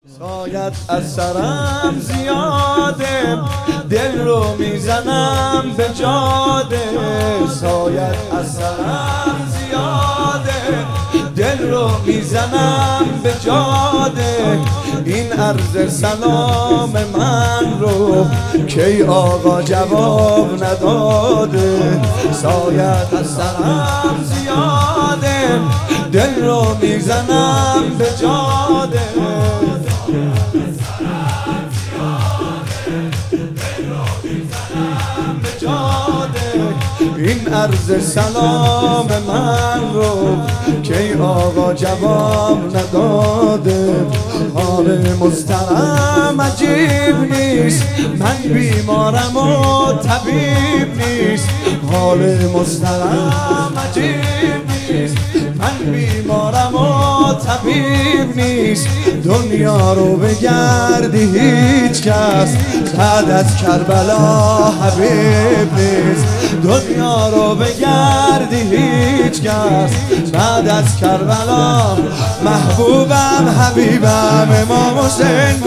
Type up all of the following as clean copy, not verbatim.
سایت از سرم زیاده، دل رو میزنم به جاده. سایت از سرم زیاده، دل رو میزنم به جاده. این عرض سلام من رو کی آقا جواب نداده. سایت از سرم زیاده، دل رو میزنم به جاده. این عرض سلام من رو که آقا جواب نداده. حال مسترم عجیب نیست، من بیمارم و طبیب نیست. حال مسترم عجیب نیست، من بیمارم و طبیب نیست. دنیا رو بگردی هیچ کس بعد از کربلا حبیب نیست. دنیا رو بگردی هیچ کس بعد از کربلا. محبوبم حبیبم امام حسین،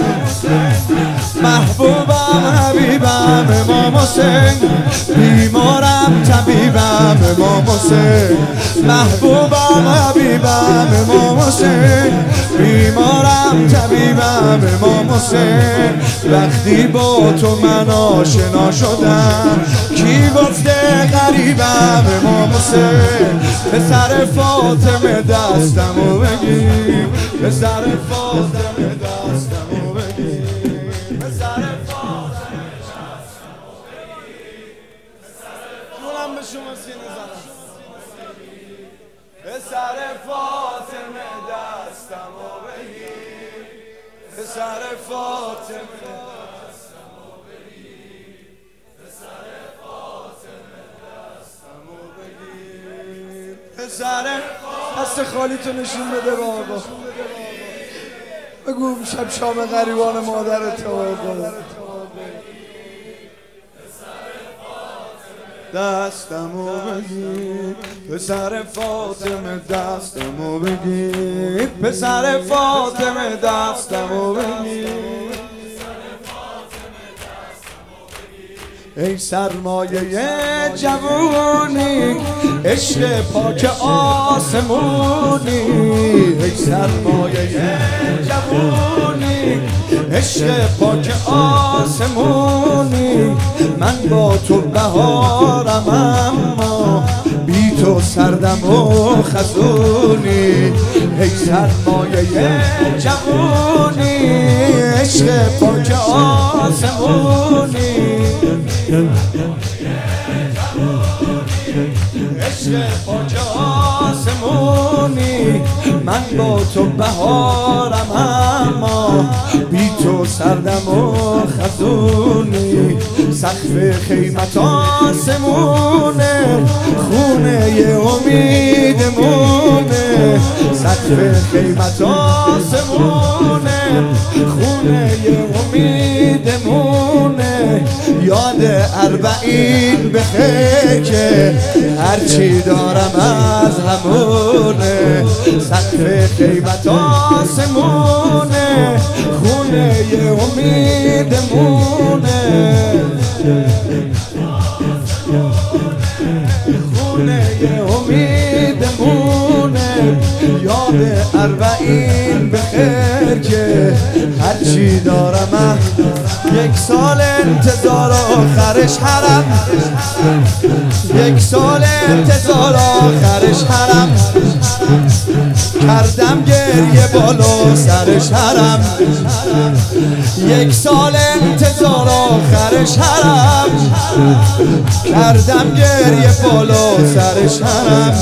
محبوبم حبیبم امام حسین. بیمارم طبیبم امام حسین، محبوبم حبیبم امام حسین. بیمارم طبیبم امام حسین. وقتی با تو من آشنا شدم، کی گفته غریبم امام حسین. پسر فاطمه دستمو بگیر، پسر فاطمه دستمو بگیر، پسر فاطمه دستمو بگیر. جونم به شما سینه زنم. پسر فاطمه دستمو بگیر، پسر فاطمه دستمو بگیر، پسر فاطمه دستمو بگیر. پسر دست خالیتو نشون بده بابا. بگو شب شام غریبان مادرت آقا. دستمو بگیر، پسر فاطمه دستمو بگیر، پسر فاطمه دستمو بگیر. ای سرمایه جوونی، عشق پاک آسمونی. ای سرمایه جوونی، عشق پاک آسمونی. من با تو بهارم اما بی تو سردم و خزونی. ای سرمایه جوونی، عشق پاک آسمونی. عشق پاک آسمونی. من با تو بهارم اما بی تو سردم و خزونی. سقف خیمت آسمونه، خونه امیدمونه. سقف خیمت آسمونه، خونه امیدمونه. یاد اربعین بخیر که هرچی دارم از همونه. سقف خیمت آسمونه، خونه امیدمونه. خونه امیدمونه. یاد اربعین بخیر که هرچی دارم. یک سال انتظار آخرش حرم، یک سال انتظار آخرش حرم. کردم گریه بالا سرش حرم، یک سال انتظار آخرش حرم. کردم گریه بالا سرش حرم.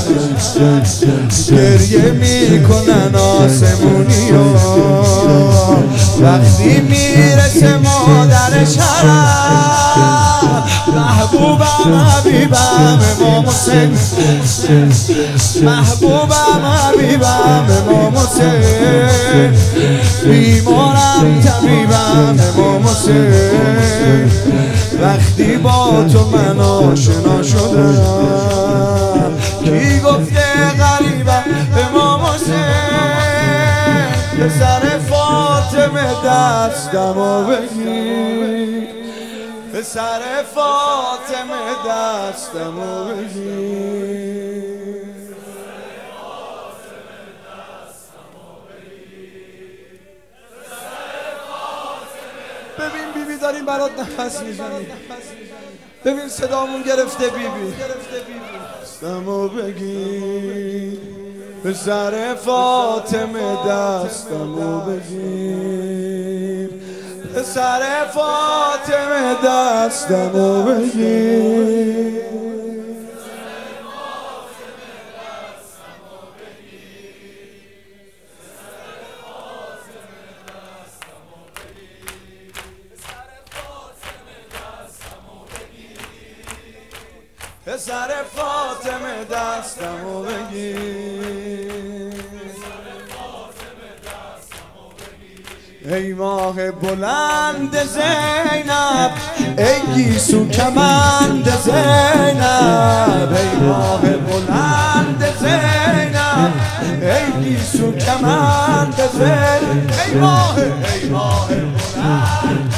گریه میکنن آسمونی ها وقتی میرسه مادرش حرم. محبوبم حبیبم امام حسین، محبوبم حبیبم امام حسین. بیمارم طبیبم امام حسین. وقتی با تو من آشنا شدم، کی گفته غریبم امام حسین. پسر فاطمه فاطمه دستمو بگیر، پسر فاطمه دستمو بگیر. ببین بیبی داریم برات نفس میزنیم، ببین صدامون گرفته بیبی. دستمو بگیر، پسر فاطمه دستمو بگیر، پسر فاطمه دستمو بگیر. پسر فاطمه دستمو بگیر، ای ماه بلند زینب، ای گیسو کمند زینب، ای ماه بلند زینب، ای گیسو کمند زینب، ای ماه بلند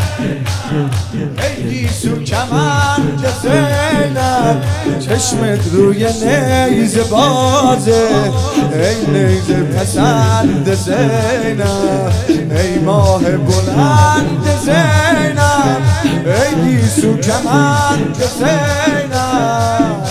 ای گیسو کمند زینب، چشمت روی نیزه بازه، ای نیزه پسند زینب، ای ماه بلند زینب، ای گیسو کمند زینب،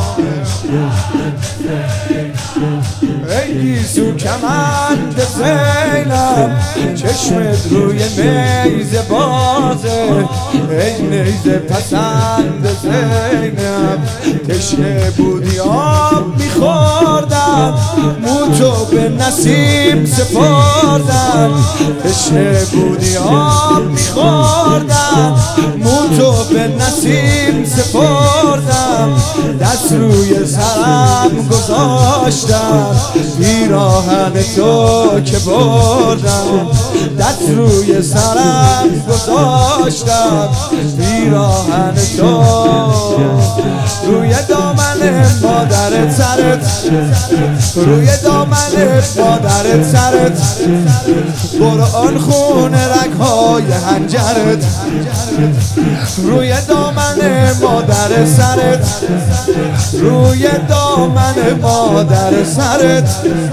ای گیسو کمند زینب، چشمت روی نیزه بازه، ای نیزه پسند زینب. تشنه بودی آب میخوردم، موتو به نسیم سپردم، تشنه بودی آب میخوردم، موتو به نسیم سپردم، دست روی سرم گذاشتم، پیراهن تو که بردم، دست روی سرم گذاشتم، پیراهن تو روی دامن مادرت سرت، روی دامن مادرت سرت، قرآن خون رگهای هنجرت، روی دامن مادر سرت، روی دامن مادر سرت،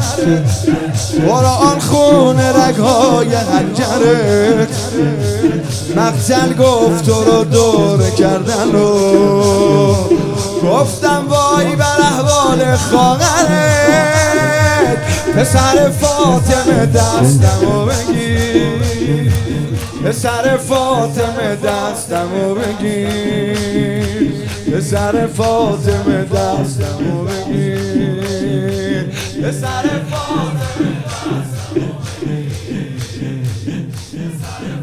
قرآن خون رگهای هنجرت. مقتل گفت تو رو دور کردن و گفتم وای بر احوال خواهرت، پسر فاطمه دستمو بگیر، پسر فاطمه دستمو بگیر، پسر فاطمه دستمو بگیر، پسر فاطمه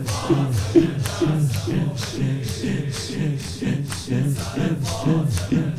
دستمو بگیر.